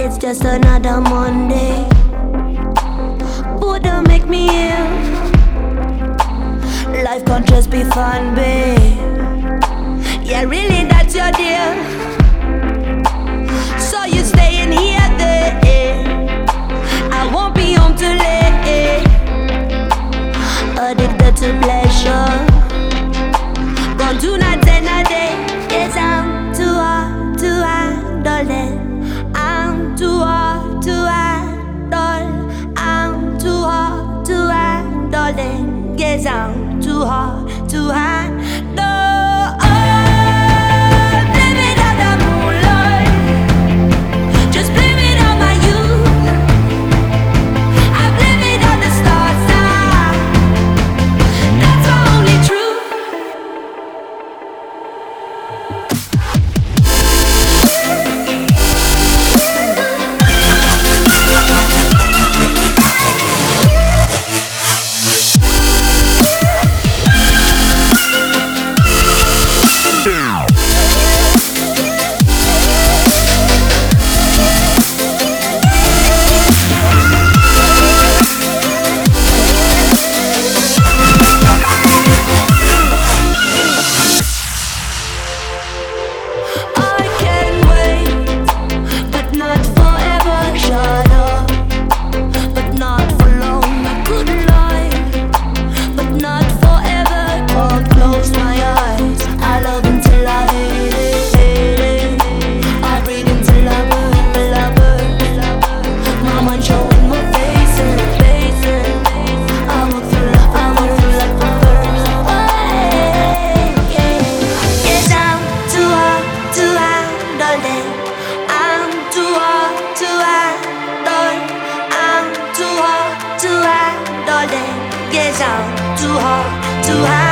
it's just another Monday. Buddha make me ill. Life can't just be fun, babe. Yeah, really, that's your deal. So you staying here, there. I won't be home too late. Addicted to pleasure. Gone 2 nights and a day. Yes, I'm too hard to handle it. I'm too hard to handle. I'm too hard to handle it. Yes, I'm too hard to handle. Yes, I'm too hard to hide.